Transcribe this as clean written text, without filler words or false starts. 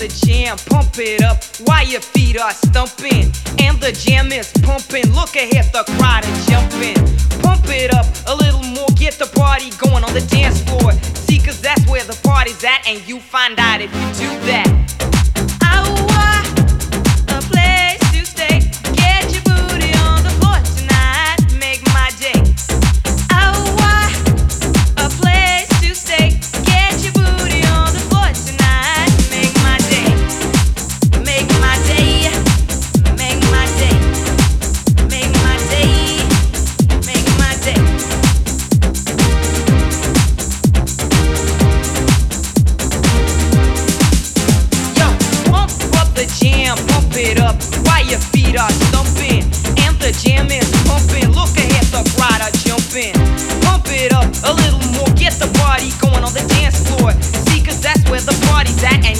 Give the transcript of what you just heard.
the jam, pump it up while your feet are stumping. And the jam is pumping, look ahead, the crowd is jumping. Pump it up a little more, get the party going on the dance floor. See, cause that's where the party's at, and you find out if you do that. A place to stay, get your booty on the floor tonight, make my day. A place to stay, get your booty on the floor tonight, make my day. Make my day, make my day, make my day, make my day. Yo, pump up the jam, pump it up while your feet are stumping. And the jam is pumping, look ahead, the crowd are jumping. Pump it up a little more, get the party going on the dance floor. See, cause that's where the party's at, and